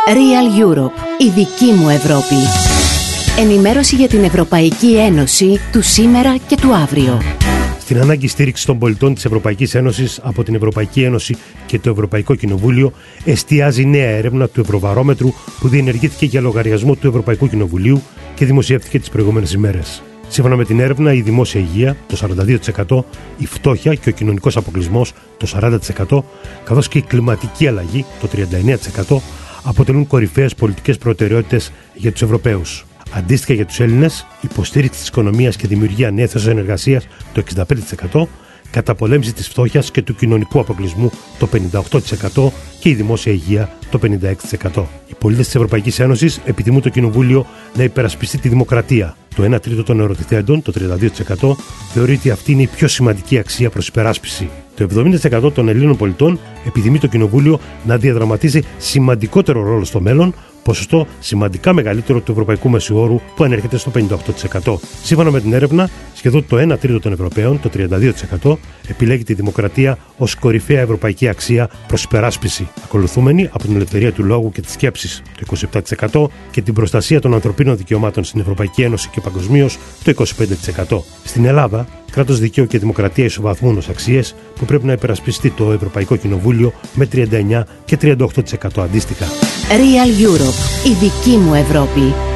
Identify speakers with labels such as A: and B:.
A: Real Europe, η δική μου Ευρώπη. Ενημέρωση για την Ευρωπαϊκή Ένωση του σήμερα και του αύριο.
B: Στην ανάγκη στήριξη των πολιτών της Ευρωπαϊκής Ένωσης από την Ευρωπαϊκή Ένωση και το Ευρωπαϊκό Κοινοβούλιο εστιάζει νέα έρευνα του Ευρωβαρόμετρου που διενεργήθηκε για λογαριασμό του Ευρωπαϊκού Κοινοβουλίου και δημοσιεύτηκε τις προηγούμενες ημέρες. Σύμφωνα με την έρευνα, η δημόσια υγεία, το 42%, η φτώχεια και ο κοινωνικός αποκλεισμός, το 40%, καθώς και η κλιματική αλλαγή, το 39%, αποτελούν κορυφαίες πολιτικές προτεραιότητες για τους Ευρωπαίους. Αντίστοιχα για τους Έλληνες, υποστήριξη της οικονομίας και δημιουργία νέων θέσεων εργασίας, το 65%, καταπολέμηση της φτώχειας και του κοινωνικού αποκλεισμού, το 58% και η δημόσια υγεία, το 56%. Οι πολίτες της Ευρωπαϊκής Ένωσης επιθυμούν το Κοινοβούλιο να υπερασπιστεί τη δημοκρατία. Το 1 τρίτο των ερωτηθέντων, το 32%, θεωρεί ότι αυτή είναι η πιο σημαντική αξία προς υπεράσπιση. Το 70% των Ελλήνων πολιτών επιθυμεί το Κοινοβούλιο να διαδραματίσει σημαντικότερο ρόλο στο μέλλον, ποσοστό σημαντικά μεγαλύτερο του ευρωπαϊκού μεσουόρου που ανέρχεται στο 58%. Σύμφωνα με την έρευνα, σχεδόν το 1 τρίτο των Ευρωπαίων, το 32%, επιλέγει τη δημοκρατία ως κορυφαία ευρωπαϊκή αξία προς υπεράσπιση, ακολουθούμενη από την ελευθερία του λόγου και της σκέψης, το 27%, και την προστασία των ανθρωπίνων δικαιωμάτων στην Ευρωπαϊκή Ένωση και παγκοσμίως, το 25%. Στην Ελλάδα, κράτος δικαίου και δημοκρατία ισοβαθμούν ως αξίες που πρέπει να υπερασπιστεί το Ευρωπαϊκό Κοινοβούλιο με 39% και 38% αντίστοιχα.
A: Real Europe, η δική μου Ευρώπη.